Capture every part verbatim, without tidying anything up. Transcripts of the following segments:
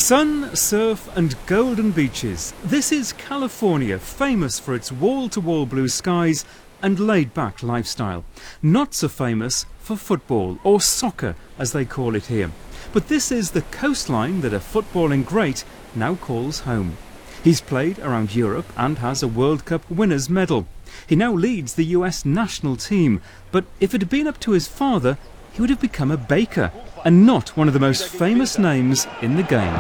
Sun, surf and golden beaches. This is California, famous for its wall-to-wall blue skies and laid-back lifestyle. Not so famous for football, or soccer as they call it here. But this is the coastline that a footballing great now calls home. He's played around Europe and has a World Cup winner's medal. He now leads the U S national team, but if it had been up to his father, he would have become a baker, and not one of the most famous names in the game.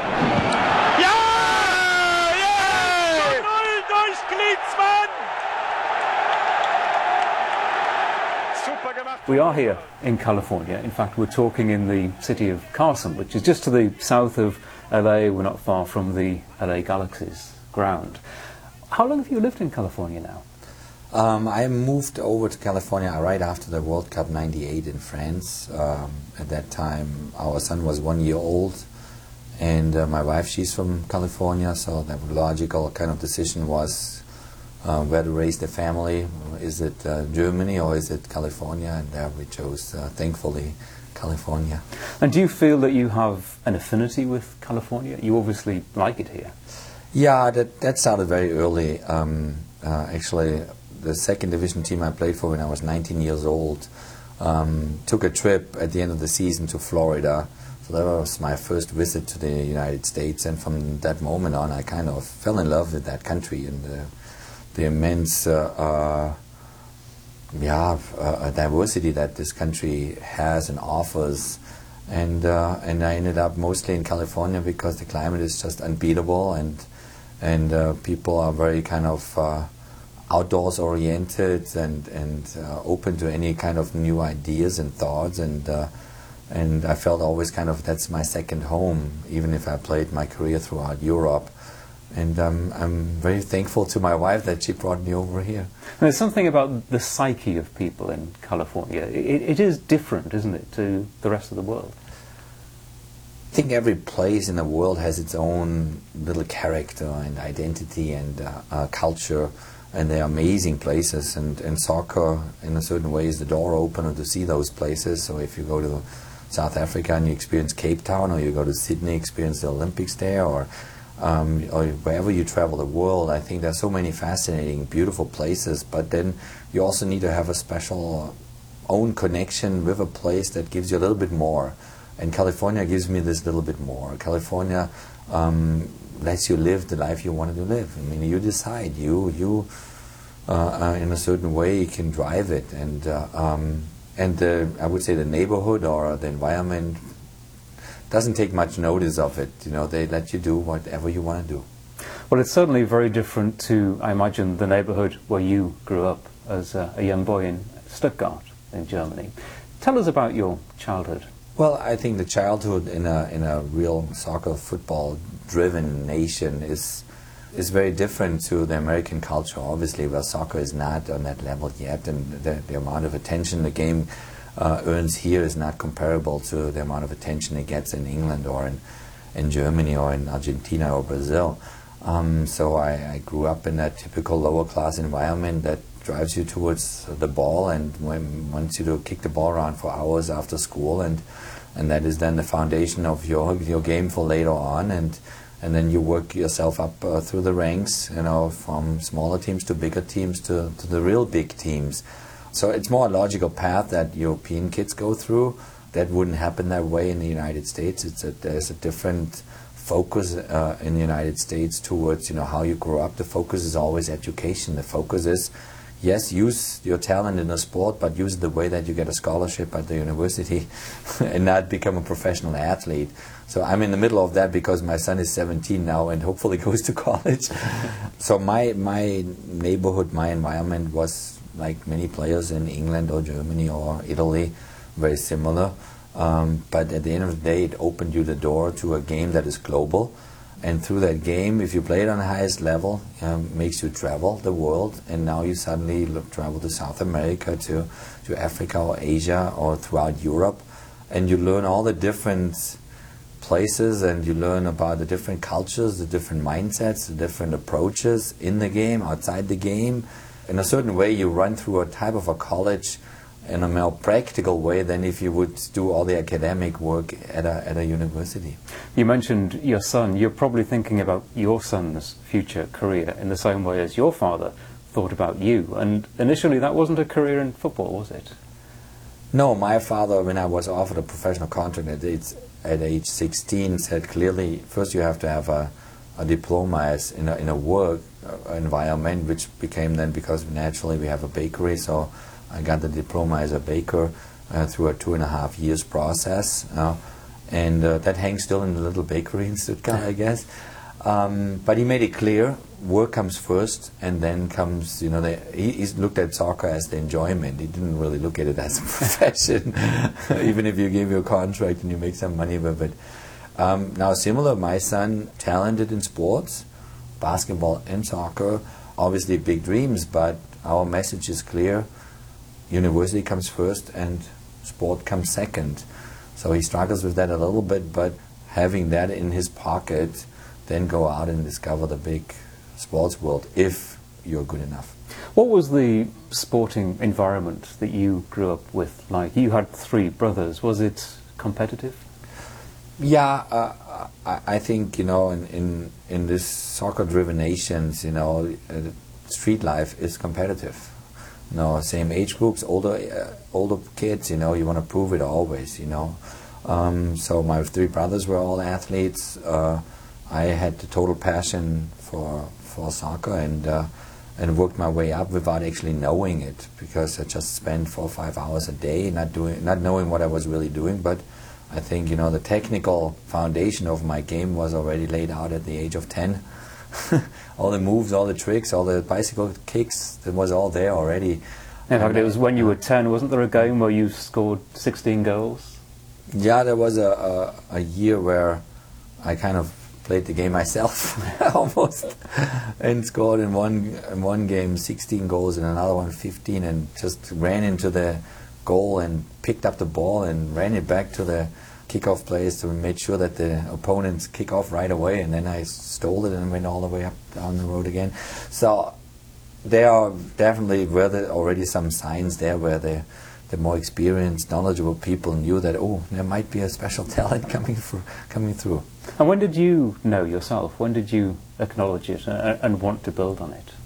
We are here in California. In fact, we're talking in the city of Carson, which is just to the south of L A. We're not far from the L A Galaxy's ground. How long have you lived in California now? Um, I moved over to California right after the World Cup ninety-eight in France. Um, at that time, our son was one year old, and uh, my wife, she's from California, so the logical kind of decision was uh, where to raise the family. Is it uh, Germany or is it California? And there we chose, uh, thankfully, California. And do you feel that you have an affinity with California? You obviously like it here. Yeah, that, that started very early. Um, uh, actually, the second division team I played for when I was nineteen years old um, took a trip at the end of the season to Florida. So that was my first visit to the United States, and from that moment on I kind of fell in love with that country and the, the immense uh, uh, yeah, uh, diversity that this country has and offers. And, uh, and I ended up mostly in California because the climate is just unbeatable, and, and uh, people are very kind of uh, outdoors oriented and and uh, open to any kind of new ideas and thoughts, and uh, and I felt always kind of that's my second home, even if I played my career throughout Europe. And um, I'm very thankful to my wife that she brought me over here. And there's something about the psyche of people in California. It, it is different, isn't it, to the rest of the world? I think every place in the world has its own little character and identity and uh, uh, culture. And they're amazing places, and, and soccer in a certain way is the door opener to see those places. So if you go to South Africa and you experience Cape Town, or you go to Sydney, experience the Olympics there, or, um, or wherever you travel the world, I think there's so many fascinating, beautiful places, but then you also need to have a special own connection with a place that gives you a little bit more. And California gives me this little bit more. California um, lets you live the life you wanted to live. I mean, you decide. You, you, uh, uh, in a certain way, can drive it, and uh, um, and the, I would say the neighborhood or the environment doesn't take much notice of it. You know, they let you do whatever you want to do. Well, it's certainly very different to, I imagine, the neighborhood where you grew up as a, a young boy in Stuttgart, in Germany. Tell us about your childhood. Well, I think the childhood in a in a real soccer, football driven nation is is very different to the American culture, obviously, where soccer is not on that level yet, and the, the amount of attention the game uh, earns here is not comparable to the amount of attention it gets in England or in, in Germany or in Argentina or Brazil. Um, so I, I grew up in that typical lower class environment that drives you towards the ball and wants you to kick the ball around for hours after school, and and that is then the foundation of your your game for later on, and and then you work yourself up uh, through the ranks, you know, from smaller teams to bigger teams to, to the real big teams. So it's more a logical path that European kids go through. That wouldn't happen that way in the United States. It's a, there's a different focus uh, in the United States towards, you know, how you grow up. The focus is always education. The focus is, yes, use your talent in a sport, but use it the way that you get a scholarship at the university and not become a professional athlete. So I'm in the middle of that because my son is seventeen now and hopefully goes to college. So my, my neighborhood, my environment was like many players in England or Germany or Italy, very similar. Um, but at the end of the day, it opened you the door to a game that is global. And through that game, if you play it on the highest level, um, makes you travel the world, and now you suddenly look, travel to South America, to, to Africa or Asia or throughout Europe, and you learn all the different places, and you learn about the different cultures, the different mindsets, the different approaches in the game, outside the game. In a certain way, you run through a type of a college in a more practical way than if you would do all the academic work at a, at a university. You mentioned your son. You're probably thinking about your son's future career in the same way as your father thought about you. And initially that wasn't a career in football, was it? No, my father, when I was offered a professional contract at age, at age sixteen, said clearly, first you have to have a, a diploma as in, a, in a work uh, environment, which became then, because naturally we have a bakery, so I got the diploma as a baker uh, through a two and a half years process. Uh, and uh, that hangs still in the little bakery in Stuttgart, I guess. Um, but he made it clear, work comes first, and then comes, you know, the, he, he looked at soccer as the enjoyment. He didn't really look at it as a profession, even if you give you a contract and you make some money with it. Um, now, similar, my son, talented in sports, basketball and soccer, obviously big dreams, but our message is clear. University comes first and sport comes second. So he struggles with that a little bit, but having that in his pocket, then go out and discover the big sports world if you're good enough. What was the sporting environment that you grew up with like? You had three brothers. Was it competitive? Yeah, uh, I, I think, you know, in, in, in this soccer-driven nations, you know, uh, street life is competitive. You know, same age groups, older uh, older kids, you know, you want to prove it always, you know. Um, so my three brothers were all athletes. Uh, I had the total passion for for soccer and uh, and worked my way up without actually knowing it, because I just spent four or five hours a day not doing, not knowing what I was really doing. But I think, you know, the technical foundation of my game was already laid out at the age of ten. All the moves, all the tricks, all the bicycle kicks, it was all there already. In fact, it was when you were ten, wasn't there a game where you scored sixteen goals? Yeah, there was a, a, a year where I kind of played the game myself, almost, and scored in one, in one game sixteen goals, and another one fifteen, and just ran into the goal and picked up the ball and ran it back to the kickoff place to make sure that the opponents kick off right away, and then I stole it and went all the way up down the road again. So there are definitely were there already some signs there where the the more experienced, knowledgeable people knew that, oh, there might be a special talent coming through. Coming through. And when did you know yourself? When did you acknowledge it and, and want to build on it?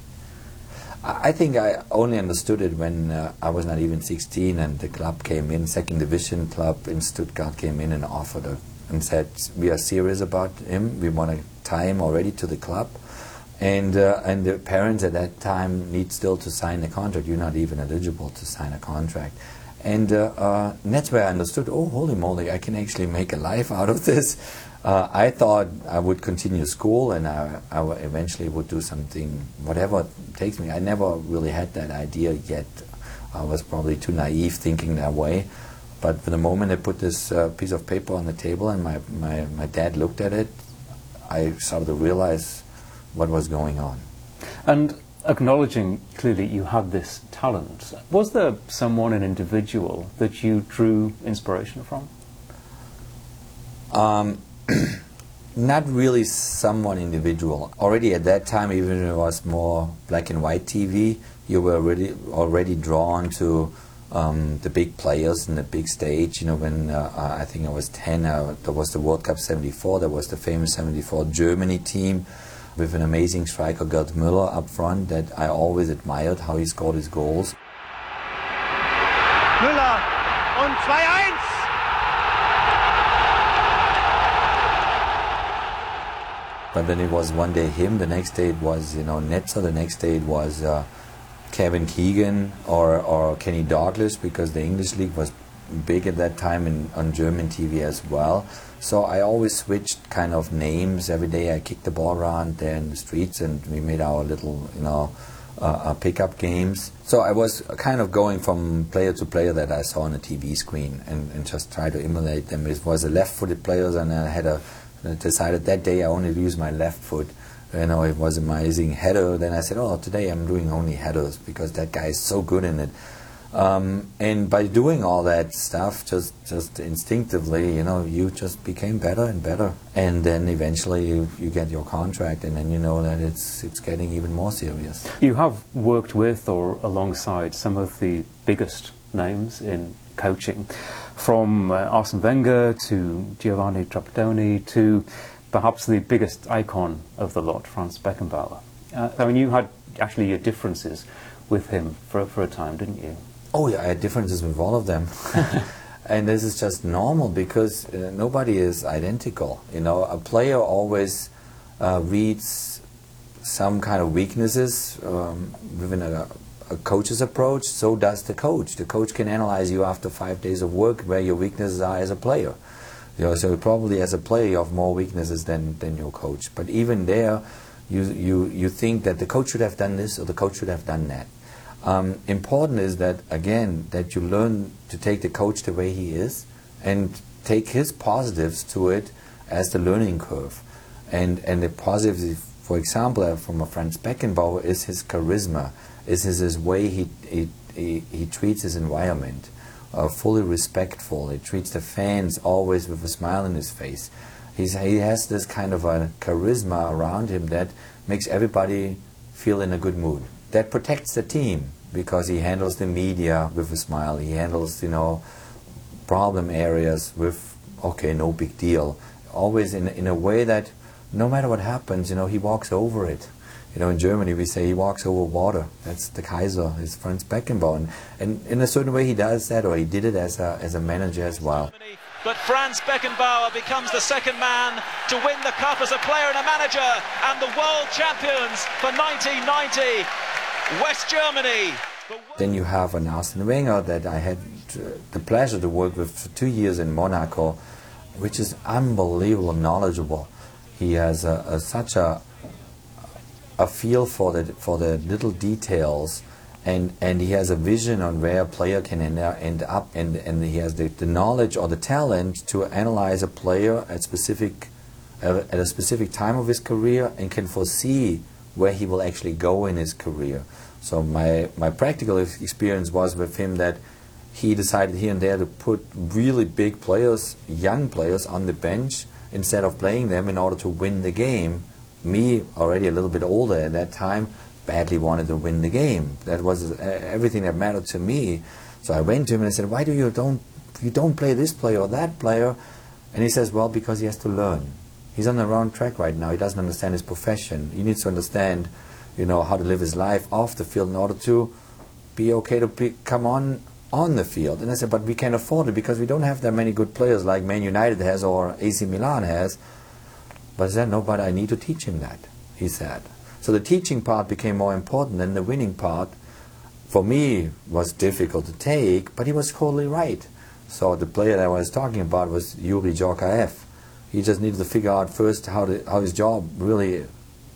I think I only understood it when uh, I was not even sixteen, and the club came in, second division club in Stuttgart came in and offered a, and said, we are serious about him, we want to tie him already to the club, and uh, and the parents at that time need still to sign the contract. You're not even eligible to sign a contract. And, uh, uh, and that's where I understood, oh, holy moly, I can actually make a life out of this. Uh, I thought I would continue school and I, I w eventually would do something, whatever it takes me. I never really had that idea yet. I was probably too naive thinking that way. But for the moment I put this uh, piece of paper on the table and my, my, my dad looked at it, I started to realize what was going on. And acknowledging clearly you had this talent, was there someone, an individual, that you drew inspiration from? Um, Not really someone individual. Already at that time, even if it was more black and white T V, you were already already drawn to um, the big players in the big stage. You know, when uh, I think I was ten, uh, there was the World Cup seventy-four. There was the famous seventy-four Germany team with an amazing striker, Gerd Müller, up front. That I always admired how he scored his goals. Müller und two eins. But then it was one day him, the next day it was, you know, Netzer, the next day it was uh, Kevin Keegan or, or Kenny Douglas, because the English league was big at that time in, on German T V as well. So I always switched kind of names every day. I kicked the ball around there in the streets and we made our little, you know, uh, uh, pickup games. So I was kind of going from player to player that I saw on the T V screen and, and just try to emulate them. It was a left-footed players, and I had a I decided that day I only use my left foot. You know, it was an amazing header. Then I said, oh, today I'm doing only headers because that guy is so good in it. Um, and by doing all that stuff, just just instinctively, you know, you just became better and better. And then eventually you, you get your contract, and then you know that it's it's getting even more serious. You have worked with or alongside some of the biggest names in coaching, from uh, Arsene Wenger to Giovanni Trapattoni to perhaps the biggest icon of the lot, Franz Beckenbauer. Uh, I mean, you had actually your differences with him for, for a time, didn't you? Oh yeah, I had differences with all of them. And this is just normal because uh, nobody is identical. You know, a player always uh, reads some kind of weaknesses um, within a, a coach's approach. So does the coach. The coach can analyze you after five days of work where your weaknesses are as a player. You know, so probably as a player you have more weaknesses than, than your coach. But even there, you, you, you think that the coach should have done this or the coach should have done that. Um, important is that, again, that you learn to take the coach the way he is and take his positives to it as the learning curve. And, and the positives, for example, from a Franz Beckenbauer, is his charisma, is his, his way he, he, he, he treats his environment. Uh, fully respectful. He treats the fans always with a smile on his face. He's, he has this kind of a charisma around him that makes everybody feel in a good mood. That protects the team because he handles the media with a smile. He handles, you know, problem areas with, okay, no big deal. Always in, in a way that no matter what happens, you know, he walks over it. You know, in Germany we say he walks over water. That's the Kaiser, it's Franz Beckenbauer. And, and in a certain way he does that, or he did it as a, as a manager as well. But Franz Beckenbauer becomes the second man to win the cup as a player and a manager, and the world champions for nineteen ninety, West Germany. Then you have an Arsene Wenger that I had the pleasure to work with for two years in Monaco, which is unbelievably knowledgeable. He has a, a, such a a feel for the for the little details, and and he has a vision on where a player can end, end up, and and he has the, the knowledge or the talent to analyze a player at specific uh, at a specific time of his career and can foresee where he will actually go in his career. So my my practical experience was with him that he decided here and there to put really big players, young players, on the bench instead of playing them in order to win the game. Me, already a little bit older at that time, badly wanted to win the game. That was uh, everything that mattered to me. So I went to him and I said, why do you don't you don't play this player or that player? And he says, well, because he has to learn. He's on the wrong track right now. He doesn't understand his profession. He needs to understand, you know, how to live his life off the field in order to be okay to be, come on on the field. And I said, but we can't afford it because we don't have that many good players like Man United has or A C Milan has. But I said, no, but I need to teach him that, he said. So the teaching part became more important than the winning part. For me, was difficult to take, but he was totally right. So the player that I was talking about was Yuri Djorkaeff. He just needed to figure out first how, the, how his job really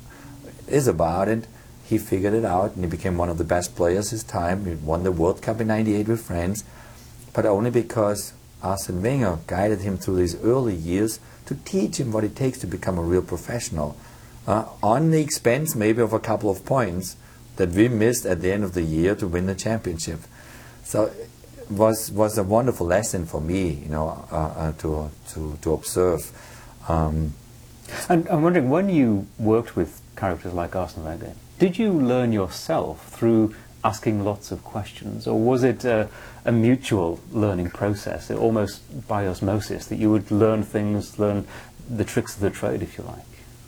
is about it. He figured it out, and he became one of the best players his time. He won the World Cup in ninety-eight with France, but only because Arsene Wenger guided him through these early years to teach him what it takes to become a real professional, uh, on the expense maybe of a couple of points that we missed at the end of the year to win the championship. So it was was a wonderful lesson for me, you know, uh, uh, to to to observe. Um, and I'm wondering, when you worked with characters like Arsene Wenger, did you learn yourself through asking lots of questions, or was it a, a mutual learning process, almost by osmosis, that you would learn things, learn the tricks of the trade, if you like?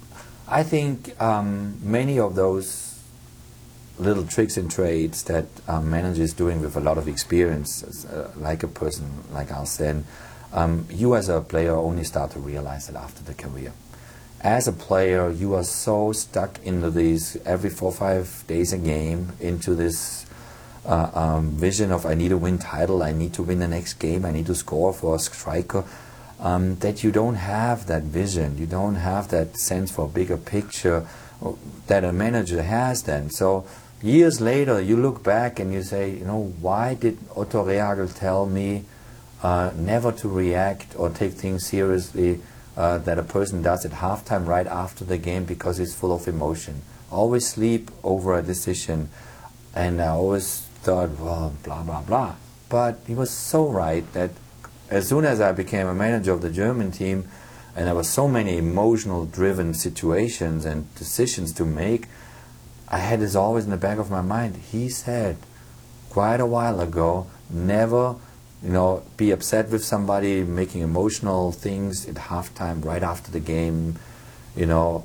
I think um, many of those little tricks and trades that a manager is doing with a lot of experience, uh, like a person like Arsene, um, you as a player only start to realize it after the career. As a player, you are so stuck into these every four or five days a game, into this uh, um, vision of I need to win title, I need to win the next game, I need to score for a striker, um, that you don't have that vision, you don't have that sense for a bigger picture that a manager has then. So years later, you look back and you say, you know, why did Otto Rehhagel tell me uh, never to react or take things seriously Uh, that a person does at halftime right after the game because he's full of emotion. Always sleep over a decision. And I always thought, well, blah, blah, blah. But he was so right that as soon as I became a manager of the German team, and there were so many emotional driven situations and decisions to make, I had this always in the back of my mind. He said quite a while ago never, you know, be upset with somebody, making emotional things at halftime, right after the game, you know,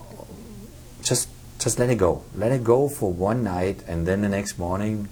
just just let it go. Let it go for one night, and then the next morning,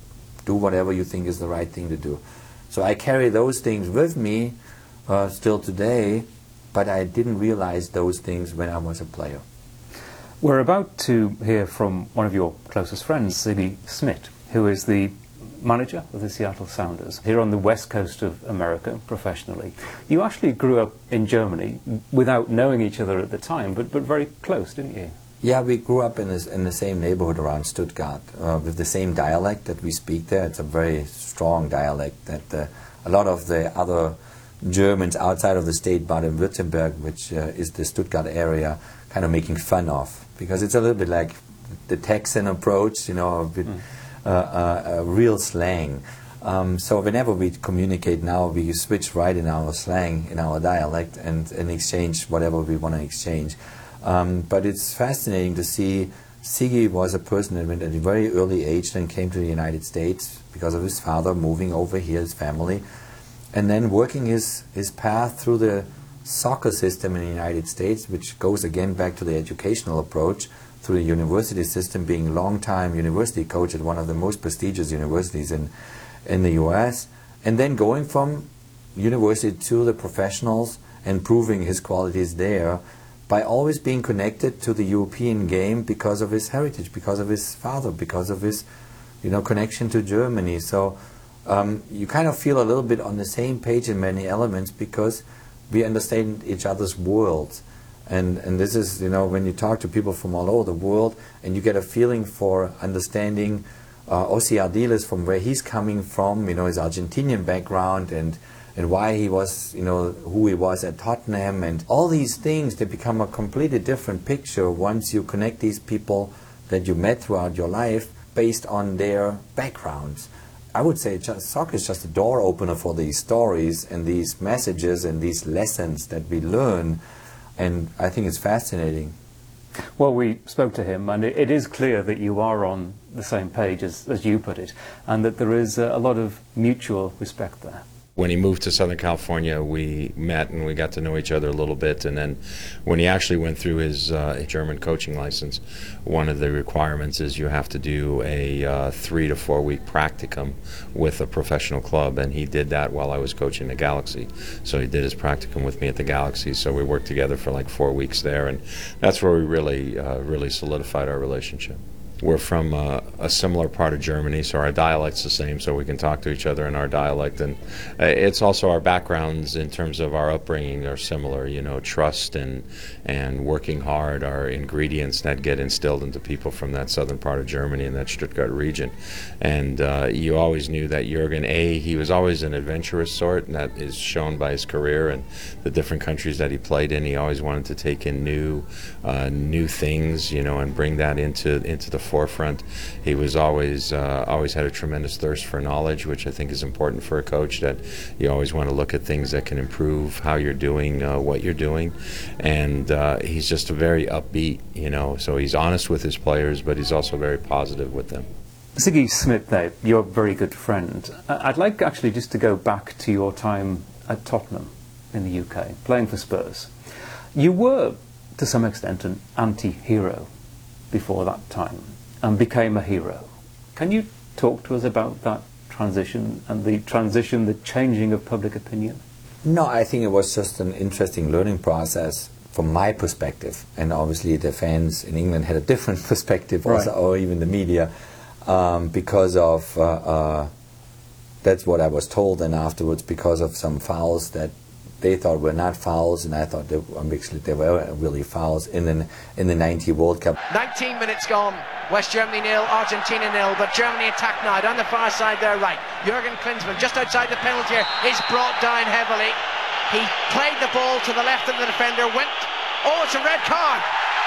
do whatever you think is the right thing to do. So I carry those things with me uh, still today, but I didn't realize those things when I was a player. We're about to hear from one of your closest friends, Sigi Schmid, who is the manager of the Seattle Sounders here on the west coast of America professionally. You actually grew up in Germany without knowing each other at the time, but, but very close, didn't you? Yeah, we grew up in, this, in the same neighborhood around Stuttgart uh, with the same dialect that we speak there. It's a very strong dialect that uh, a lot of the other Germans outside of the state, Baden-Württemberg, which uh, is the Stuttgart area, kind of making fun of, because it's a little bit like the Texan approach, you know, a bit mm. uh, uh, uh, real slang. Um, so whenever we communicate now, we switch right in our slang, in our dialect, and, and exchange whatever we want to exchange. Um, but it's fascinating to see Sigi was a person that went at a very early age, then came to the United States because of his father moving over here, his family, and then working his, his path through the soccer system in the United States, which goes again back to the educational approach, through the university system, being a long-time university coach at one of the most prestigious universities in, in the U S, and then going from university to the professionals and proving his qualities there, by always being connected to the European game because of his heritage, because of his father, because of his, you know, connection to Germany. So um, you kind of feel a little bit on the same page in many elements because we understand each other's worlds. And, and this is, you know, when you talk to people from all over the world and you get a feeling for understanding uh, Ossi Ardiles from where he's coming from, you know, his Argentinian background, and and why he was, you know, who he was at Tottenham, and all these things, they become a completely different picture once you connect these people that you met throughout your life based on their backgrounds. I would say just, soccer is just a door opener for these stories and these messages and these lessons that we learn, and I think it's fascinating. Well, we spoke to him, and it, it is clear that you are on the same page, as, as you put it, and that there is a, a lot of mutual respect there. When he moved to Southern California, we met and we got to know each other a little bit. And then when he actually went through his uh, German coaching license, one of the requirements is you have to do a uh, three to four week practicum with a professional club. And he did that while I was coaching the Galaxy. So he did his practicum with me at the Galaxy. So we worked together for like four weeks there. And that's where we really, uh, really solidified our relationship. We're from uh, a similar part of Germany, so our dialect's the same, so we can talk to each other in our dialect. And uh, it's also our backgrounds in terms of our upbringing are similar. You know, trust and and working hard are ingredients that get instilled into people from that southern part of Germany and that Stuttgart region. And uh, you always knew that Jürgen, A, he was always an adventurous sort, and that is shown by his career and the different countries that he played in. He always wanted to take in new, uh, new things, you know, and bring that into into the forefront. He was always uh, always had a tremendous thirst for knowledge, which I think is important for a coach, that you always want to look at things that can improve how you're doing uh, what you're doing. And uh, he's just a very upbeat, you know, so he's honest with his players, but he's also very positive with them. Sigi Schmid, there, you're a very good friend. I'd like actually just to go back to your time at Tottenham in the U K, playing for Spurs. You were, to some extent, an anti-hero before that time, and became a hero. Can you talk to us about that transition and the transition, the changing of public opinion? No, I think it was just an interesting learning process from my perspective, and obviously the fans in England had a different perspective, right, also, or even the media, um, because of, uh, uh, that's what I was told, and afterwards because of some fouls that they thought were not fouls, and I thought they were, actually they were really fouls in the in the ninety World Cup. nineteen minutes gone. West Germany nil, Argentina nil, but Germany attack now down the far side there right. Jürgen Klinsmann just outside the penalty area is brought down heavily. He played the ball to the left of the defender, went, oh, it's a red card.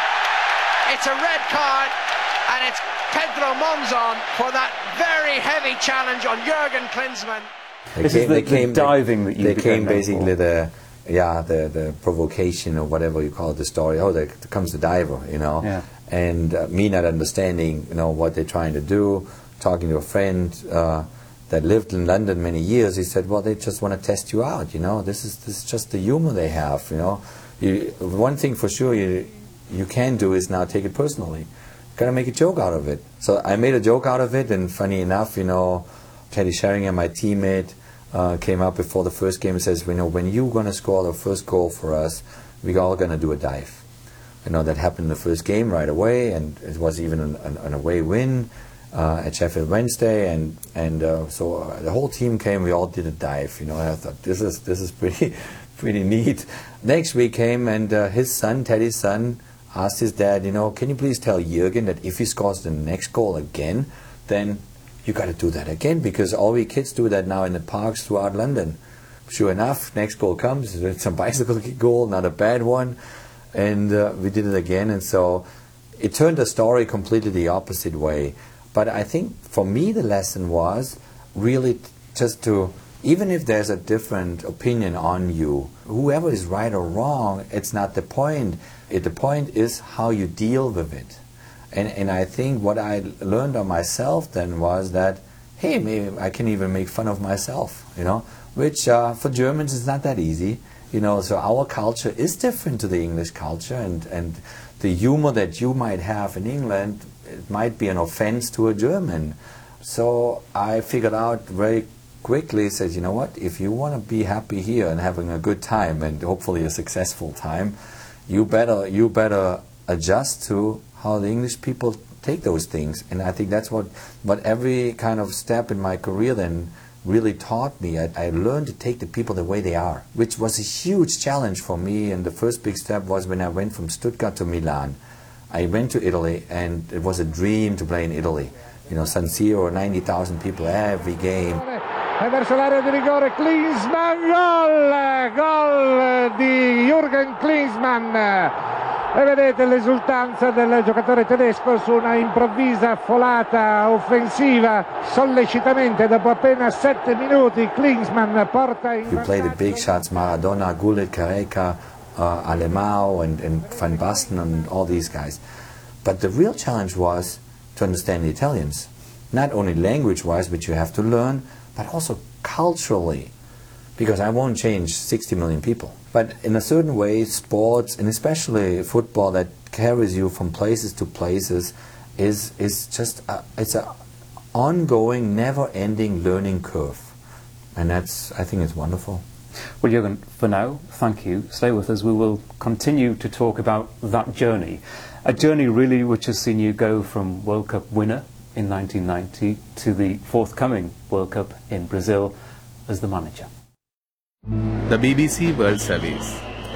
It's a red card, and it's Pedro Monzon for that very heavy challenge on Jürgen Klinsmann. They this came, is the, they came, the diving that you They came basically for. the, yeah, the the provocation or whatever you call it, the story. Oh, there comes the diver, you know, yeah. and uh, me not understanding, you know, what they're trying to do, talking to a friend. Uh, that lived in London many years, he said, well, they just want to test you out, you know. This is, this is just the humor they have, you know. You, one thing for sure you, you can do is now take it personally. Got to make a joke out of it. So I made a joke out of it, and funny enough, you know, Teddy Sheringham, my teammate, uh, came up before the first game and says, you know, when you're going to score the first goal for us, we're all going to do a dive. You know, that happened in the first game right away, and it was even an, an, an away win uh, at Sheffield Wednesday, and and uh, so uh, the whole team came. We all did a dive. You know, and I thought this is this is pretty pretty neat. Next week came, and uh, his son, Teddy's son, asked his dad, you know, can you please tell Jürgen that if he scores the next goal again, then you got to do that again, because all we kids do that now in the parks throughout London. Sure enough, next goal comes. It's a bicycle goal, not a bad one. And uh, we did it again. And so it turned the story completely the opposite way. But I think for me the lesson was really just to, even if there's a different opinion on you, whoever is right or wrong, it's not the point. It, the point is how you deal with it. And, and I think what I learned on myself then was that, hey, maybe I can even make fun of myself, you know, which uh, for Germans is not that easy, you know. So our culture is different to the English culture, and, and the humor that you might have in England, it might be an offense to a German. So I figured out very quickly, says, you know what, if you want to be happy here and having a good time and hopefully a successful time, you better you better adjust to how the English people take those things. And I think that's what, what every kind of step in my career then really taught me. I, I learned to take the people the way they are, which was a huge challenge for me. And the first big step was when I went from Stuttgart to Milan. I went to Italy, and it was a dream to play in Italy. You know, San Siro, ninety thousand people every game. E verso l'area di rigore Klinsmann, gol, gol di Jürgen Klinsmann. E vedete l'esultanza del giocatore tedesco su una improvvisa folata offensiva. Sollecitamente, dopo appena sette minuti, Klinsmann porta in vantaggio. You play the big shots, Maradona, Gullit, Careca, uh, Alemão, and, and Van Basten, and all these guys. But the real challenge was to understand the Italians. Not only language-wise, which you have to learn, but also culturally. Because I won't change sixty million people. But in a certain way, sports, and especially football that carries you from places to places, is, is just, a, it's an ongoing, never-ending learning curve. And that's, I think it's wonderful. Well, Jürgen, for now, thank you. Stay with us. We will continue to talk about that journey. A journey really which has seen you go from World Cup winner in nineteen ninety to the forthcoming World Cup in Brazil as the manager. The B B C World Service.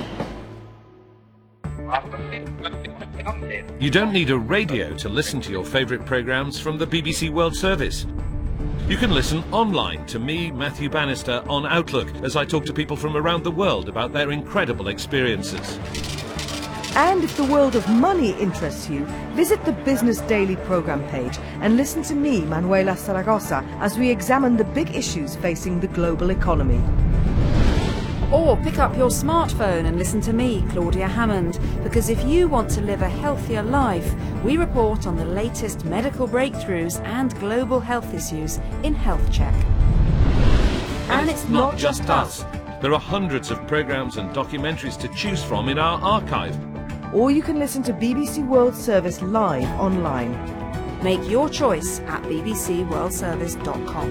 You don't need a radio to listen to your favourite programmes from the B B C World Service. You can listen online to me, Matthew Bannister, on Outlook as I talk to people from around the world about their incredible experiences. And if the world of money interests you, visit the Business Daily programme page and listen to me, Manuela Saragossa, as we examine the big issues facing the global economy. Or pick up your smartphone and listen to me, Claudia Hammond, because if you want to live a healthier life, we report on the latest medical breakthroughs and global health issues in Health Check. And it's not just us. There are hundreds of programmes and documentaries to choose from in our archive. Or you can listen to B B C World Service live online. Make your choice at b b c world service dot com.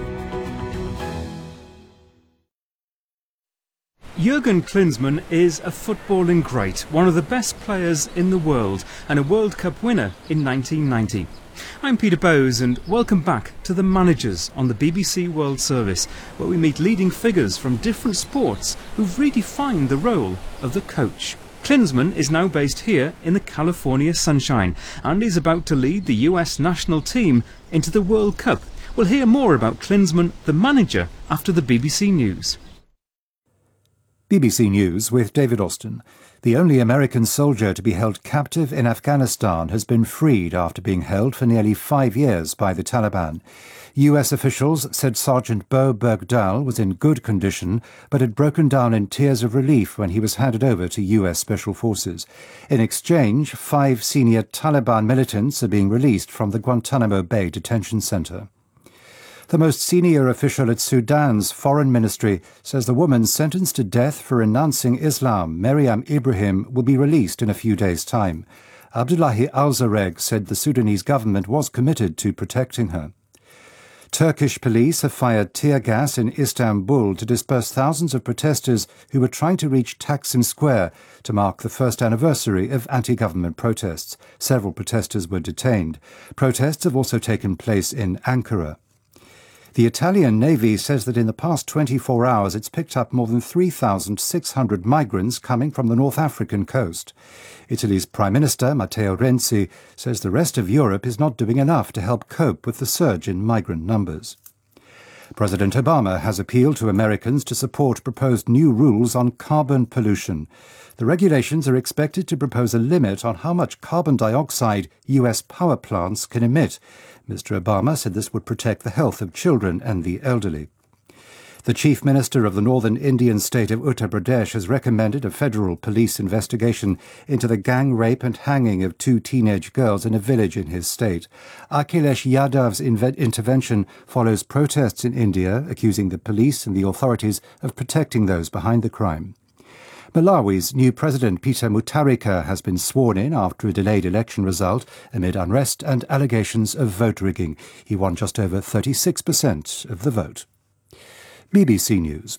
Jürgen Klinsmann is a footballing great, one of the best players in the world, and a World Cup winner in nineteen ninety. I'm Peter Bowes, and welcome back to The Managers on the B B C World Service, where we meet leading figures from different sports who've redefined the role of the coach. Klinsmann is now based here in the California sunshine, and is about to lead the U S national team into the World Cup. We'll hear more about Klinsmann, the manager, after the B B C News. B B C News with David Austin. The only American soldier to be held captive in Afghanistan has been freed after being held for nearly five years by the Taliban. U S officials said Sergeant Bo Bergdahl was in good condition, but had broken down in tears of relief when he was handed over to U S Special Forces. In exchange, five senior Taliban militants are being released from the Guantanamo Bay detention center. The most senior official at Sudan's foreign ministry says the woman sentenced to death for renouncing Islam, Maryam Ibrahim, will be released in a few days' time. Abdullahi Al-Zareg said the Sudanese government was committed to protecting her. Turkish police have fired tear gas in Istanbul to disperse thousands of protesters who were trying to reach Taksim Square to mark the first anniversary of anti-government protests. Several protesters were detained. Protests have also taken place in Ankara. The Italian Navy says that in the past twenty-four hours it's picked up more than three thousand six hundred migrants coming from the North African coast. Italy's Prime Minister, Matteo Renzi, says the rest of Europe is not doing enough to help cope with the surge in migrant numbers. President Obama has appealed to Americans to support proposed new rules on carbon pollution. The regulations are expected to propose a limit on how much carbon dioxide U S power plants can emit. Mister Obama said this would protect the health of children and the elderly. The Chief Minister of the northern Indian state of Uttar Pradesh has recommended a federal police investigation into the gang rape and hanging of two teenage girls in a village in his state. Akhilesh Yadav's inve- intervention follows protests in India accusing the police and the authorities of protecting those behind the crime. Malawi's new president, Peter Mutharika, has been sworn in after a delayed election result amid unrest and allegations of vote rigging. He won just over thirty-six percent of the vote. B B C News.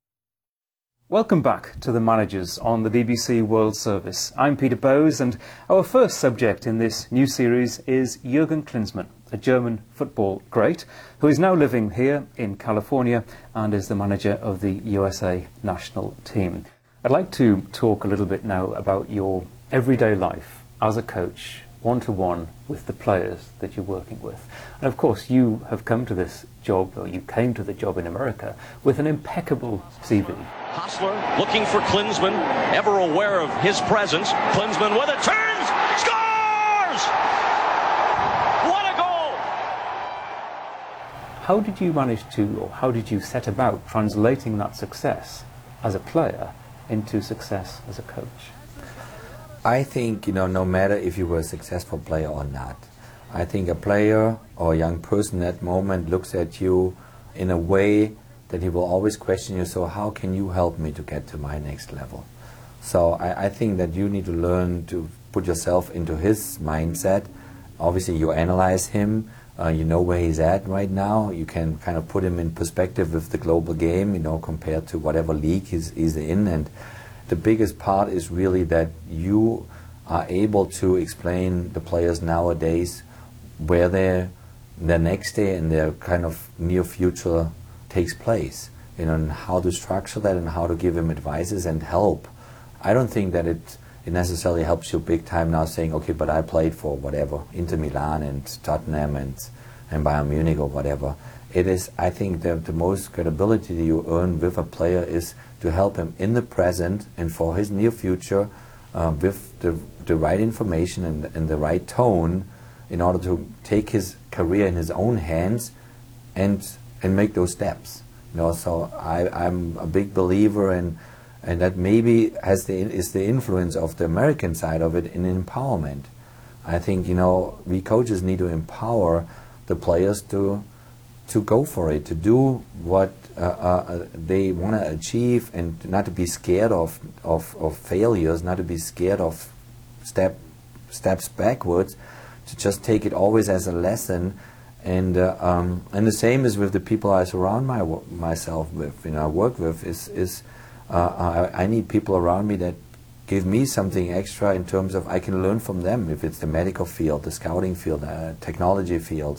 Welcome back to The Managers on the B B C World Service. I'm Peter Bowes, and our first subject in this new series is Jürgen Klinsmann, a German football great who is now living here in California and is the manager of the U S A national team. I'd like to talk a little bit now about your everyday life as a coach, one-to-one with the players that you're working with. And of course, you have come to this job, or you came to the job in America, with an impeccable C V. Hostler looking for Klinsmann, ever aware of his presence. Klinsmann with it, turns, scores! What a goal! How did you manage to, or how did you set about translating that success as a player into success as a coach? I think, you know, no matter if you were a successful player or not, I think a player or a young person at that moment looks at you in a way that he will always question you, so how can you help me to get to my next level? So I, I think that you need to learn to put yourself into his mindset. Obviously you analyze him, uh, you know where he's at right now, you can kind of put him in perspective with the global game, you know, compared to whatever league he's, he's in. And the biggest part is really that you are able to explain the players nowadays where their their next day and their kind of near future takes place, you know, and how to structure that and how to give them advices and help. I don't think that it, it necessarily helps you big time now saying, okay, but I played for whatever, Inter Milan and Tottenham and, and Bayern Munich or whatever. It is, I think, the, the most credibility that you earn with a player is to help him in the present and for his near future uh, with the, the right information and, and the right tone in order to take his career in his own hands and and make those steps. You know, so I, I'm a big believer in, and that maybe has the is the influence of the American side of it in empowerment. I think, you know, we coaches need to empower the players to to go for it, to do what uh, uh, they want to achieve, and not to be scared of, of of failures, not to be scared of step steps backwards, to just take it always as a lesson. And uh, um, and the same is with the people I surround my myself with, you know, I work with. Is is uh, I, I need people around me that give me something extra in terms of I can learn from them. If it's the medical field, the scouting field, the technology field,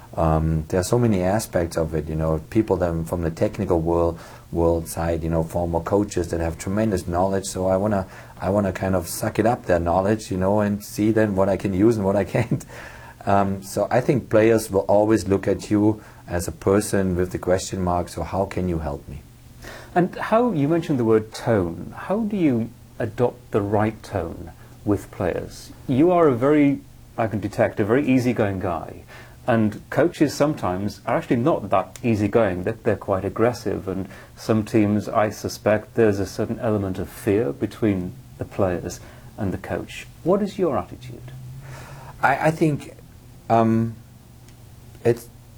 um, there are so many aspects of it. You know, people that from the technical world world side, you know, former coaches that have tremendous knowledge. So I wanna I wanna kind of suck it up, their knowledge, you know, and see then what I can use and what I can't. Um, so I think players will always look at you as a person with the question mark, so how can you help me? And how, you mentioned the word tone, how do you adopt the right tone with players? You are a very, I can detect, a very easygoing guy, and coaches sometimes are actually not that easygoing, that they're quite aggressive, and some teams, I suspect, there's a certain element of fear between the players and the coach. What is your attitude? I, I think Um, it's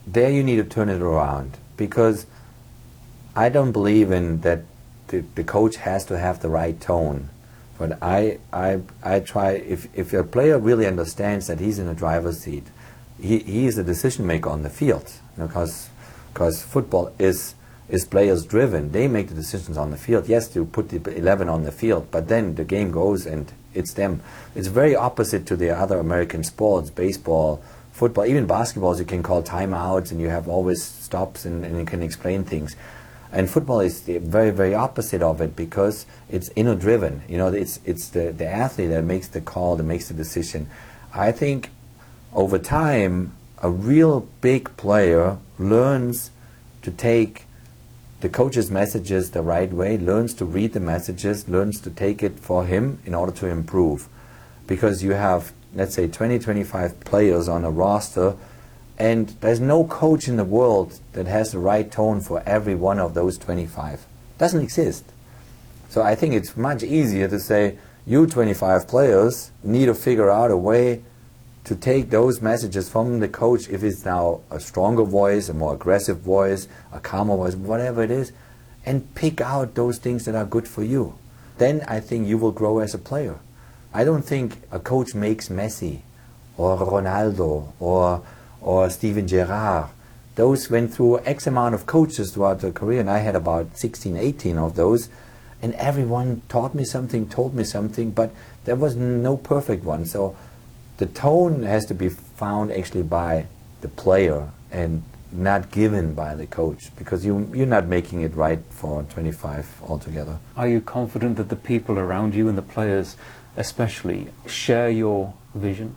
there you need to turn it around, because I don't believe in that the, the coach has to have the right tone. But I, I, I try, if, if a player really understands that he's in a driver's seat, he, he is a decision maker on the field, because because football is is players driven. They make the decisions on the field. Yes, you put the eleven on the field, but then the game goes and it's them. It's very opposite to the other American sports, baseball, football, even basketballs. You can call timeouts and you have always stops and, and you can explain things. And football is the very, very opposite of it, because it's inner driven. You know, it's it's the, the athlete that makes the call, that makes the decision. I think over time, a real big player learns to take the coach's messages the right way, learns to read the messages, learns to take it for him in order to improve. Because you have, let's say, twenty, twenty-five players on a roster, and there's no coach in the world that has the right tone for every one of those twenty-five. Doesn't exist. So I think it's much easier to say, you twenty-five players need to figure out a way to take those messages from the coach, if it's now a stronger voice, a more aggressive voice, a calmer voice, whatever it is, and pick out those things that are good for you. Then I think you will grow as a player. I don't think a coach makes Messi or Ronaldo or or Steven Gerrard. Those went through X amount of coaches throughout their career, and I had about sixteen, eighteen of those, and everyone taught me something, told me something, but there was no perfect one. So the tone has to be found actually by the player and not given by the coach, because you, you're not making it right for twenty-five altogether. Are you confident that the people around you and the players especially share your vision?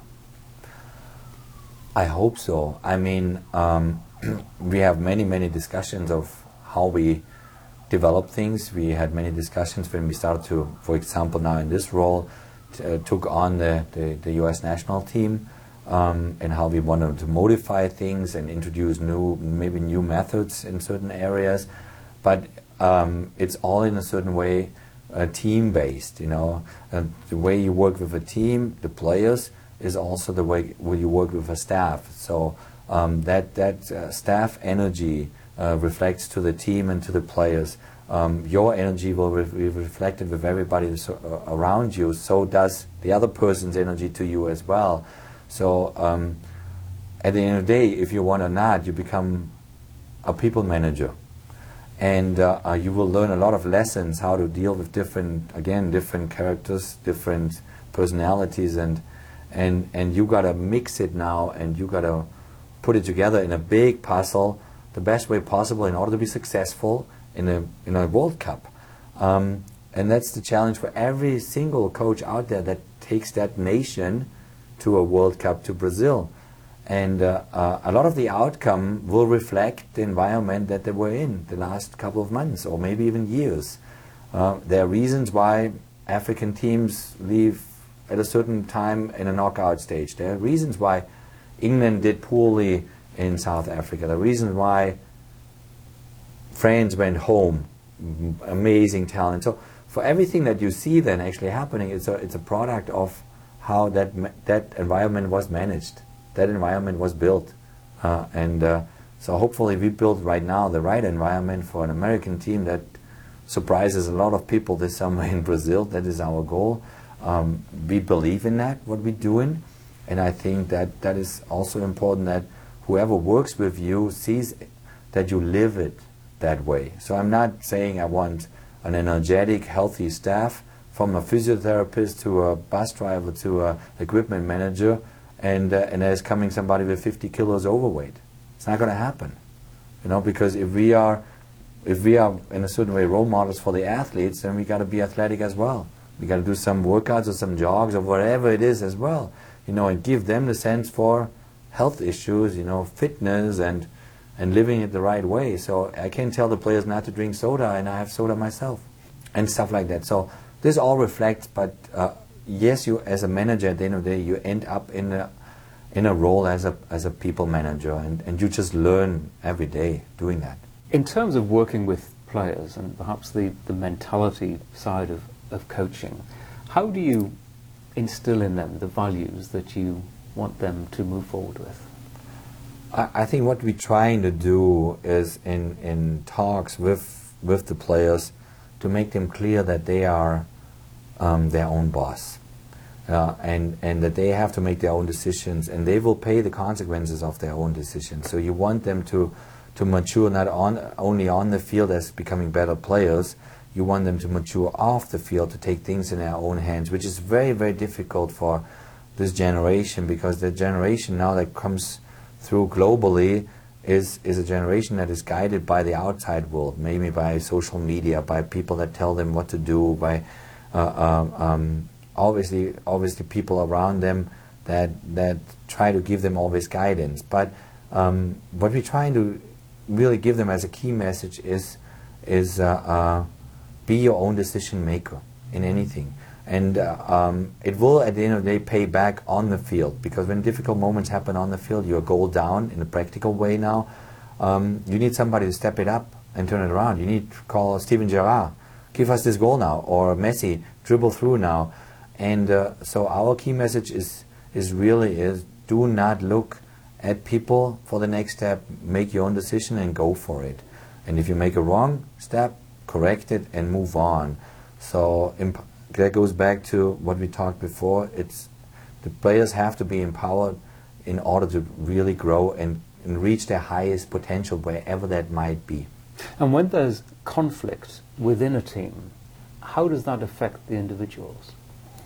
I hope so. I mean, um, we have many, many discussions of how we develop things. We had many discussions when we started to, for example, now in this role, uh, took on the, the, the U S national team, um, and how we wanted to modify things and introduce new, maybe new methods in certain areas. But um, it's all in a certain way uh, team-based, you know. And the way you work with a team, the players, is also the way will you work with a staff. So um, that that uh, staff energy uh, reflects to the team and to the players. Um, your energy will re be reflected with everybody so, uh, around you. So does the other person's energy to you as well. So um, at the end of the day, if you want or not, you become a people manager, and uh, uh, you will learn a lot of lessons how to deal with different, again, different characters, different personalities, and. And, and you got to mix it now, and you got to put it together in a big puzzle the best way possible in order to be successful in a, in a World Cup. Um, and that's the challenge for every single coach out there that takes that nation to a World Cup, to Brazil. And uh, uh, a lot of the outcome will reflect the environment that they were in the last couple of months, or maybe even years. Uh, there are reasons why African teams leave at a certain time in a knockout stage. There are reasons why England did poorly in South Africa. There are reasons why France went home. Amazing talent. So for everything that you see then actually happening, it's a, it's a product of how that, that environment was managed. That environment was built. Uh, and uh, so hopefully we build right now the right environment for an American team that surprises a lot of people this summer in Brazil. That is our goal. Um, we believe in that, what we're doing, and I think that that is also important, that whoever works with you sees that you live it that way. So I'm not saying I want an energetic, healthy staff, from a physiotherapist to a bus driver to a equipment manager, and uh, and there's coming somebody with fifty kilos overweight. It's not going to happen, you know, because if we are if we are in a certain way role models for the athletes, then we got to be athletic as well. We got to do some workouts or some jogs or whatever it is as well, you know, and give them the sense for health issues, you know, fitness and and living it the right way. So I can't tell the players not to drink soda, and I have soda myself, and stuff like that. So this all reflects, but uh, yes, you as a manager at the end of the day, you end up in a in a role as a as a people manager, and and you just learn every day doing that. In terms of working with players and perhaps the the mentality side of of coaching, how do you instill in them the values that you want them to move forward with? I, I think what we're trying to do is in, in talks with, with the players to make them clear that they are um, their own boss. Uh, and, and that they have to make their own decisions, and they will pay the consequences of their own decisions. So you want them to, to mature not on, only on the field as becoming better players, you want them to mature off the field, to take things in their own hands, which is very, very difficult for this generation, because the generation now that comes through globally is, is a generation that is guided by the outside world, maybe by social media, by people that tell them what to do, by uh, um, um, obviously obviously people around them that that try to give them always guidance. But um, what we're trying to really give them as a key message is is uh, uh, be your own decision maker in anything, and uh, um, it will at the end of the day pay back on the field, because when difficult moments happen on the field, you're a goal down in a practical way now, um, you need somebody to step it up and turn it around. You need to call Steven Gerrard, give us this goal now, or Messi, dribble through now. And uh, so our key message is is really is do not look at people for the next step. Make your own decision and go for it. And if you make a wrong step, correct it and move on. So imp that goes back to what we talked before. It's the players have to be empowered in order to really grow and, and reach their highest potential wherever that might be. And when there's conflict within a team, how does that affect the individuals?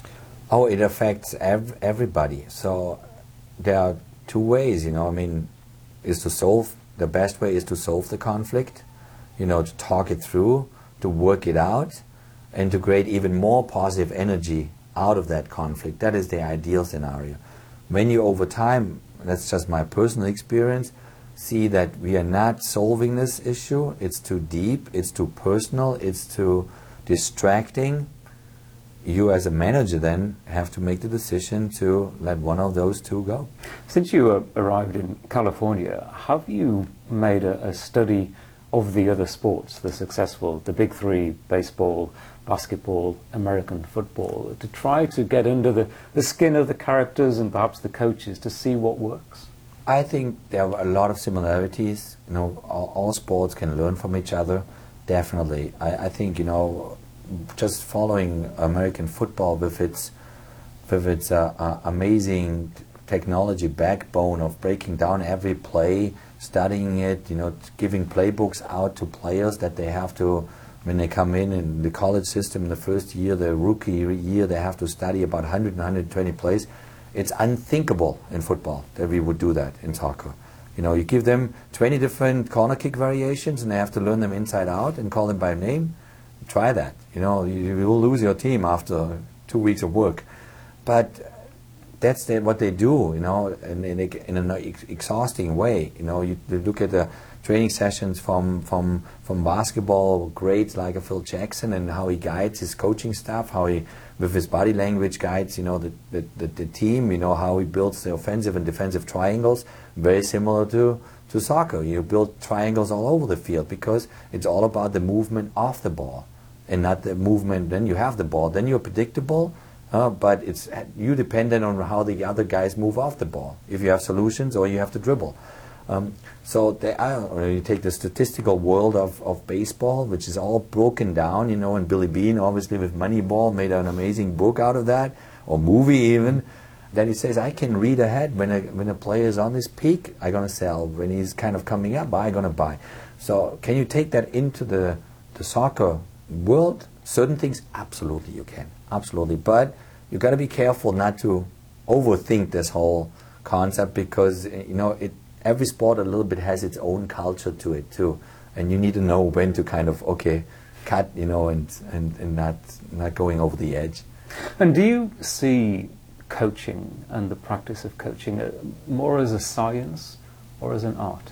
Oh, it affects ev everybody. So there are two ways, you know, I mean, is to solve, the best way is to solve the conflict, you know, to talk it through, to work it out, and to create even more positive energy out of that conflict. That is the ideal scenario. When you, over time, that's just my personal experience, see that we are not solving this issue, it's too deep, it's too personal, it's too distracting, you as a manager then have to make the decision to let one of those two go. Since you uh, arrived in California, have you made a, a study of the other sports, the successful, the big three, baseball, basketball, American football, to try to get under the, the skin of the characters and perhaps the coaches to see what works? I think there are a lot of similarities. You know, all, all sports can learn from each other, definitely. I, I think, you know, just following American football with its with its uh, uh, amazing technology backbone of breaking down every play, studying it, you know, giving playbooks out to players that they have to, when they come in in the college system in the first year, the rookie year, they have to study about one hundred and one hundred twenty plays. It's unthinkable in football that we would do that in soccer. You know, you give them twenty different corner kick variations and they have to learn them inside out and call them by name. Try that. You know, you, you will lose your team after two weeks of work. But that's the, what they do, you know, in, in, in an ex exhausting way. You know, you, you look at the training sessions from, from, from basketball greats like a Phil Jackson and how he guides his coaching staff, how he, with his body language, guides, you know, the, the, the, the team, you know, how he builds the offensive and defensive triangles, very similar to, to soccer. You build triangles all over the field because it's all about the movement off the ball and not the movement. Then you have the ball, then you're predictable, uh, but it's you dependent on how the other guys move off the ball. If you have solutions or you have to dribble. Um, so they are, or you take the statistical world of, of baseball, which is all broken down, you know, and Billy Beane obviously with Moneyball made an amazing book out of that, or movie even. Then he says, I can read ahead when a, when a player is on his peak, I'm going to sell. When he's kind of coming up, I'm going to buy. So can you take that into the, the soccer world? Certain things, absolutely you can, absolutely. But you've got to be careful not to overthink this whole concept because, you know, it, every sport a little bit has its own culture to it too. And you need to know when to kind of, okay, cut, you know, and, and, and not, not going over the edge. And do you see coaching and the practice of coaching uh, more as a science or as an art?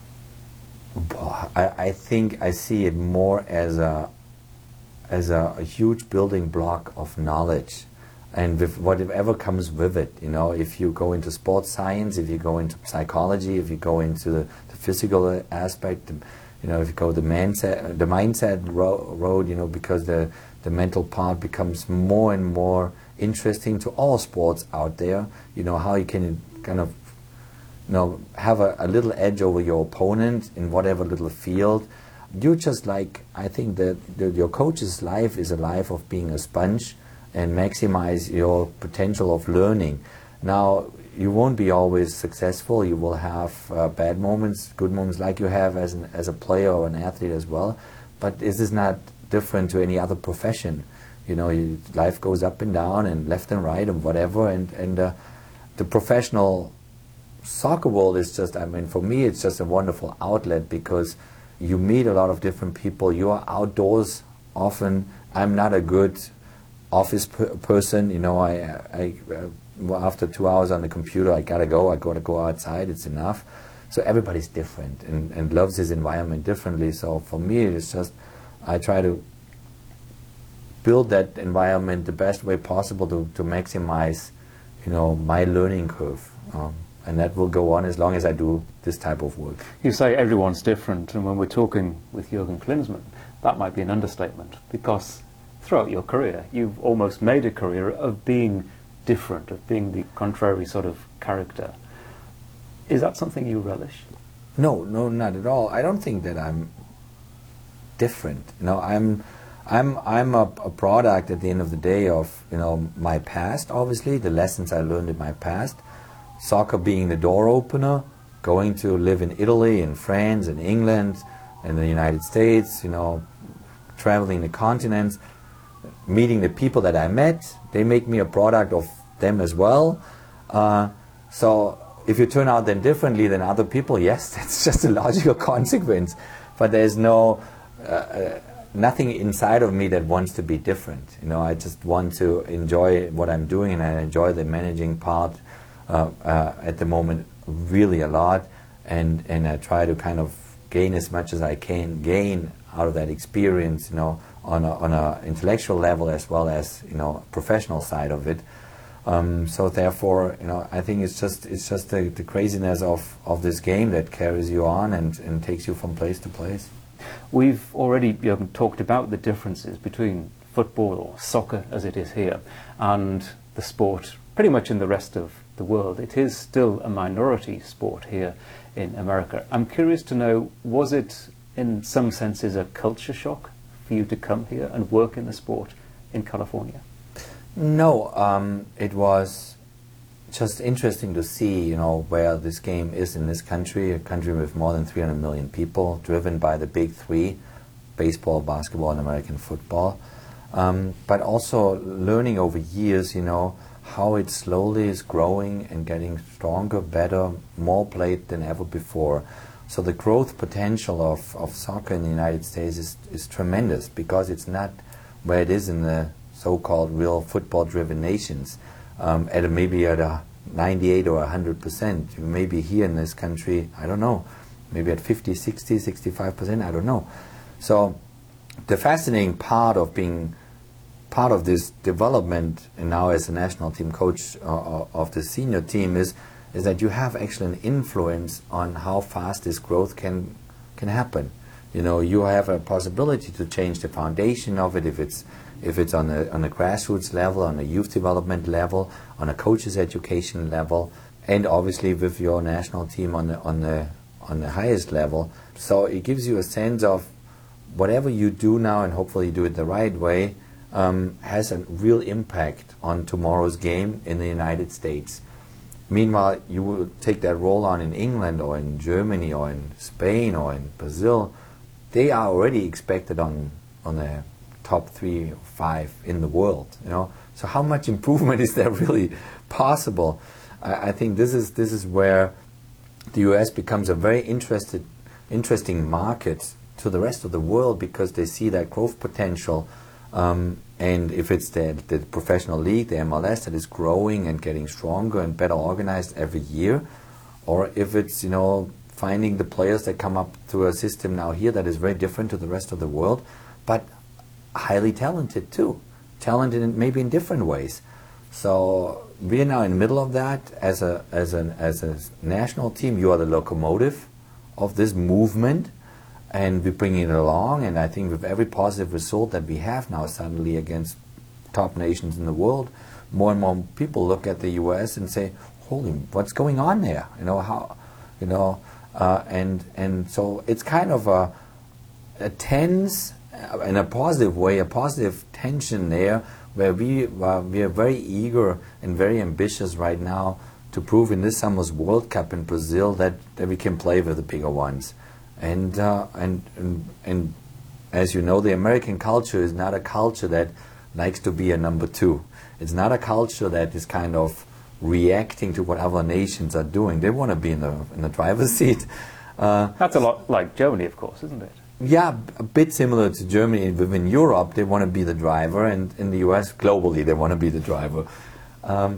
I, I think I see it more as a as a, a huge building block of knowledge, and with whatever comes with it. You know, if you go into sports science, if you go into psychology, if you go into the, the physical aspect, you know, if you go the mindset, the mindset ro road, you know, because the the mental part becomes more and more interesting to all sports out there. You know, how you can kind of you know, have a, a little edge over your opponent in whatever little field. You just like, I think that the, your coach's life is a life of being a sponge and maximize your potential of learning. Now, you won't be always successful. You will have uh, bad moments, good moments, like you have as, an, as a player or an athlete as well. But this is not different to any other profession. You know, you, life goes up and down and left and right and whatever. And, and uh, the professional soccer world is just, I mean, for me, it's just a wonderful outlet because you meet a lot of different people. You are outdoors often. I'm not a good office per person. You know, I, I uh, well, after two hours on the computer, I gotta go. I gotta go outside. It's enough. So everybody's different and, and loves his environment differently. So for me, it's just I try to build that environment the best way possible to, to maximize, you know, my learning curve. Um, and that will go on as long as I do this type of work. You say everyone's different, and when we're talking with Jürgen Klinsmann, that might be an understatement, because throughout your career, you've almost made a career of being different, of being the contrary sort of character. Is that something you relish? No, no, not at all. I don't think that I'm different. You know, I'm, I'm, I'm a, a product at the end of the day of, you know, my past. Obviously, the lessons I learned in my past. Soccer being the door opener, going to live in Italy, in France, in England, in the United States. You know, traveling the continents, meeting the people that I met. They make me a product of them as well. Uh, so if you turn out then differently than other people, yes, that's just a logical consequence. But there's no uh, nothing inside of me that wants to be different. You know, I just want to enjoy what I'm doing, and I enjoy the managing part uh, uh, at the moment really a lot. And and I try to kind of gain as much as I can gain out of that experience. You know, on a, on a intellectual level as well as, you know, professional side of it. Um, so therefore, you know, I think it's just it's just the, the craziness of, of this game that carries you on and, and takes you from place to place. We've already you know, talked about the differences between football, or soccer as it is here, and the sport pretty much in the rest of the world. It is still a minority sport here in America. I'm curious to know, was it in some senses a culture shock for you to come here and work in the sport in California? No, um, it was just interesting to see, you know, where this game is in this country, a country with more than three hundred million people, driven by the big three, baseball, basketball, and American football. Um, but also learning over years, you know, how it slowly is growing and getting stronger, better, more played than ever before. So the growth potential of, of soccer in the United States is, is tremendous, because it's not where it is in the so-called real football-driven nations, um, at a, maybe at a ninety-eight or one hundred percent. Maybe here in this country, I don't know, maybe at fifty, sixty, sixty-five percent, I don't know. So the fascinating part of being part of this development, and now as a national team coach uh, of the senior team, is is that you have actually an influence on how fast this growth can can happen. You know, you have a possibility to change the foundation of it if it's if it's on a on a grassroots level, on a youth development level, on a coach's education level, and obviously with your national team on the on the on the highest level. So it gives you a sense of whatever you do now, and hopefully you do it the right way, um, has a real impact on tomorrow's game in the United States. Meanwhile, you will take that role on in England or in Germany or in Spain or in Brazil. They are already expected on on the top three or five in the world. You know, so how much improvement is there really possible? I, I think this is this is where the U S becomes a very interested, interesting market to the rest of the world, because they see that growth potential. Um, and if it's the, the professional league, the M L S, that is growing and getting stronger and better organized every year, or if it's, you know, finding the players that come up through a system now here that is very different to the rest of the world, but highly talented too, talented in, maybe in different ways. So we are now in the middle of that as a as an as a national team. You are the locomotive of this movement, and we're bringing it along. And I think with every positive result that we have now suddenly against top nations in the world, more and more people look at the U S and say, holy, what's going on there? You know, how, you know, uh, and and so it's kind of a, a tense, uh, in a positive way, a positive tension there, where we uh, we are very eager and very ambitious right now to prove in this summer's World Cup in Brazil that, that we can play with the bigger ones. And, uh, and, and, and as you know, the American culture is not a culture that likes to be a number two. It's not a culture that is kind of reacting to what other nations are doing. They want to be in the, in the driver's seat. Uh, That's a lot like Germany, of course, isn't it? Yeah, a bit similar to Germany. Within Europe, they want to be the driver, and in the U S, globally, they want to be the driver. Um,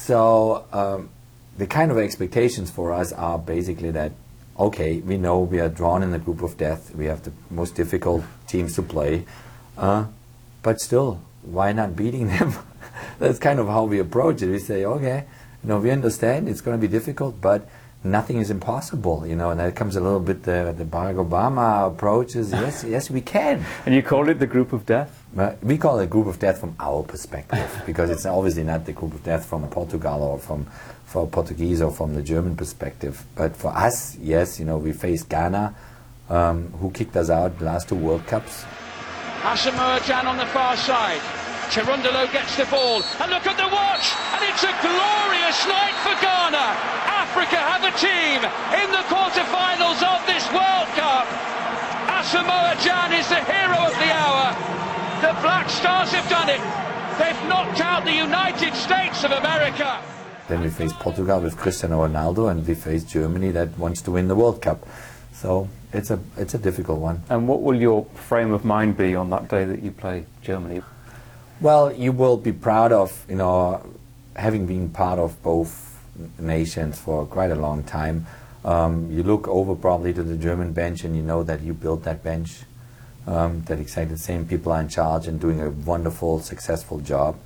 so um, the kind of expectations for us are basically that, okay, we know we are drawn in the group of death. We have the most difficult teams to play. Uh, but still, why not beating them? That's kind of how we approach it. We say, okay, you know, we understand it's going to be difficult, but nothing is impossible, you know, and that comes a little bit the, the Barack Obama approach is, yes, yes, we can. And you call it the group of death? Uh, we call it a group of death from our perspective, because it's obviously not the group of death from Portugal or from for Portuguese or from the German perspective. But for us, yes, you know, we faced Ghana, um, who kicked us out the last two World Cups. Asamoah Gyan on the far side. Cherundolo gets the ball, and look at the watch, and it's a glorious night for Ghana. Africa have a team in the quarterfinals of this World Cup. Asamoah Gyan is the hero of the hour. The Black Stars have done it. They've knocked out the United States of America. Then we faced Portugal with Cristiano Ronaldo, and we faced Germany that wants to win the World Cup. So it's a it's a difficult one. And what will your frame of mind be on that day that you play Germany? Well, you will be proud of, you know, having been part of both nations for quite a long time. Um, you look over probably to the German bench and you know that you built that bench, um, that exactly the same people are in charge and doing a wonderful, successful job.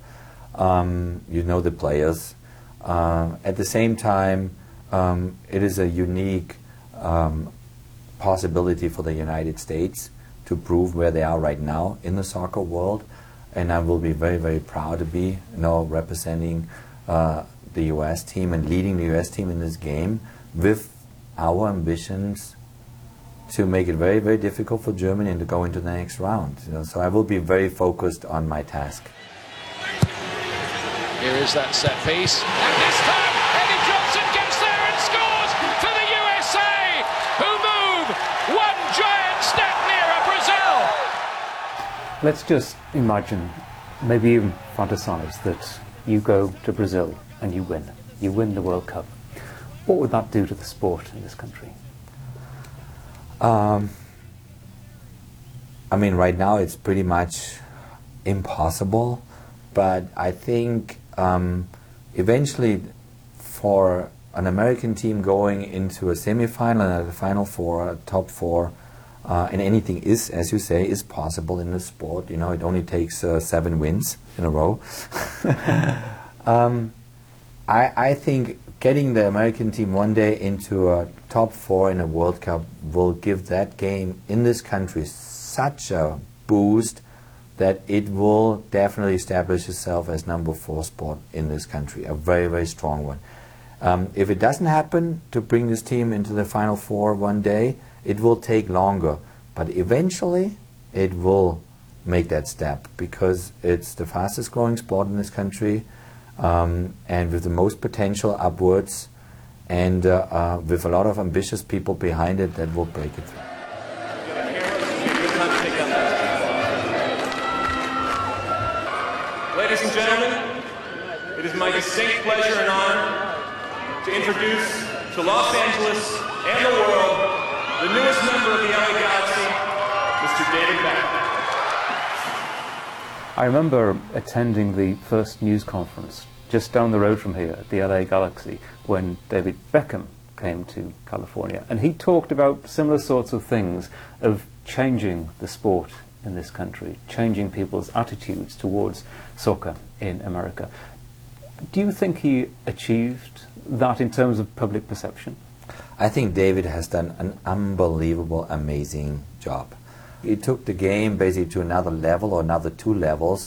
Um, you know the players. Uh, at the same time, um, it is a unique um, possibility for the United States to prove where they are right now in the soccer world. And I will be very, very proud to be, you know, representing uh, the U S team and leading the U S team in this game with our ambitions to make it very, very difficult for Germany and to go into the next round. You know, so I will be very focused on my task. Here is that set piece, and this time Eddie Johnson gets there and scores for the U S A, who move one giant step nearer Brazil. Let's just imagine, maybe even fantasize, that you go to Brazil and you win. You win the World Cup. What would that do to the sport in this country? Um, I mean, right now it's pretty much impossible, but I think um, eventually for an American team going into a semi-final and a Final Four, a top four, Uh, and anything is, as you say, is possible in the sport. You know, it only takes uh, seven wins in a row. um, I, I think getting the American team one day into a top four in a World Cup will give that game in this country such a boost that it will definitely establish itself as number four sport in this country, a very, very strong one. Um, if it doesn't happen to bring this team into the Final Four one day, it will take longer, but eventually it will make that step because it's the fastest growing sport in this country um, and with the most potential upwards and uh, uh, with a lot of ambitious people behind it that will break it through. Ladies and gentlemen, it is my distinct pleasure and honor to introduce to Los Angeles and the world the newest member of the L A Galaxy, Mister David Beckham. I remember attending the first news conference just down the road from here at the L A Galaxy when David Beckham came to California, and he talked about similar sorts of things, of changing the sport in this country, changing people's attitudes towards soccer in America. Do you think he achieved that in terms of public perception? I think David has done an unbelievable, amazing job. He took the game basically to another level or another two levels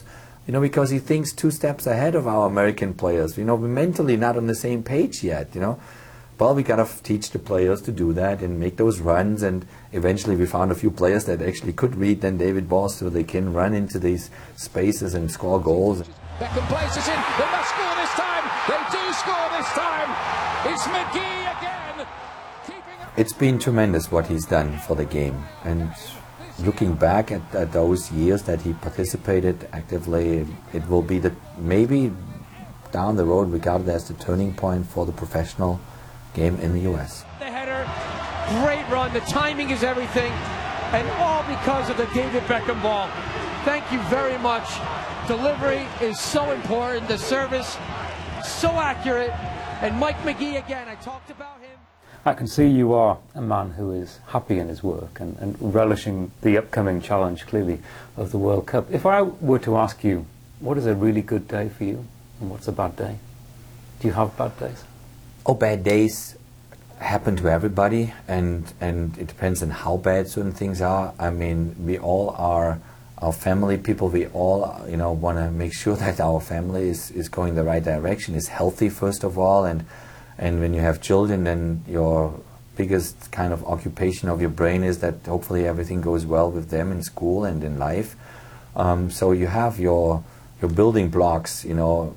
You know, because he thinks two steps ahead of our American players. You know, we're mentally not on the same page yet, you know. Well, we gotta teach the players to do that and make those runs, and eventually we found a few players that actually could read then David Boss, so they can run into these spaces and score goals. Beckham places in, they must score this time, they do score this time, it's McGee again! It's been tremendous what he's done for the game, and looking back at, at those years that he participated actively, it will be the, maybe down the road regarded as the turning point for the professional game in the U S. The header, great run, the timing is everything, and all because of the David Beckham ball. Thank you very much. Delivery is so important, the service so accurate, and Mike McGee again, I talked about him. I can see you are a man who is happy in his work and, and relishing the upcoming challenge, clearly, of the World Cup. If I were to ask you, what is a really good day for you and what's a bad day? Do you have bad days? Oh, bad days happen to everybody, and, and it depends on how bad certain things are. I mean, we all are our family people. We all, you know, want to make sure that our family is, is going the right direction, is healthy first of all, and and when you have children, then your biggest kind of occupation of your brain is that hopefully everything goes well with them in school and in life. Um, so you have your your building blocks, you know,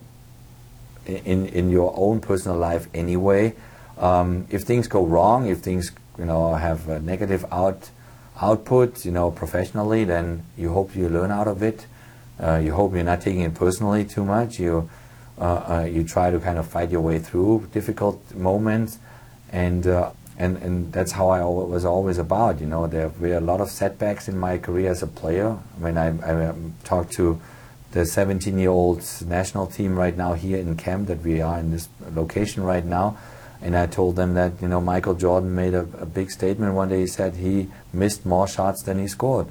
in in your own personal life anyway. Um, if things go wrong, if things, you know, have a negative out output, you know, professionally, then you hope you learn out of it. Uh, you hope you're not taking it personally too much. You uh, uh, you try to kind of fight your way through difficult moments, and uh, and and that's how I al was always about. You know, there were a lot of setbacks in my career as a player. When I, I um, talked to the seventeen-year-old national team right now here in camp, that we are in this location right now, and I told them that, you know, Michael Jordan made a, a big statement one day. He said he missed more shots than he scored.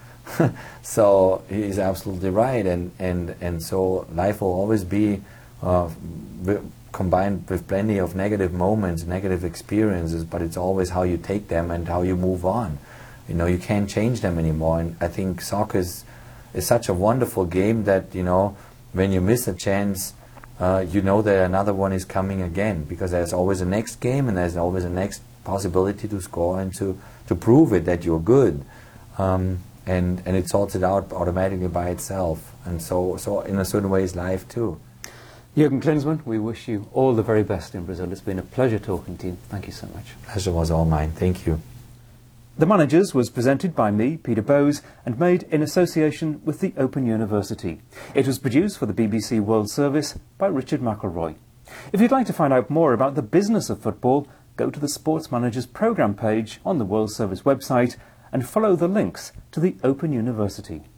So he's absolutely right, and and and so life will always be uh, combined with plenty of negative moments, negative experiences, but it's always how you take them and how you move on. You know, you can't change them anymore, and I think soccer is, is such a wonderful game that, you know, when you miss a chance, uh, you know that another one is coming again, because there's always a next game and there's always a next possibility to score and to, to prove it that you're good. Um, and, and it sorts it out automatically by itself. And so, so in a certain way is life too. Jürgen Klinsmann, we wish you all the very best in Brazil. It's been a pleasure talking to you. Thank you so much. Pleasure was all mine. Thank you. The Managers was presented by me, Peter Bowes, and made in association with the Open University. It was produced for the B B C World Service by Richard McElroy. If you'd like to find out more about the business of football, go to the Sports Managers programme page on the World Service website and follow the links to the Open University.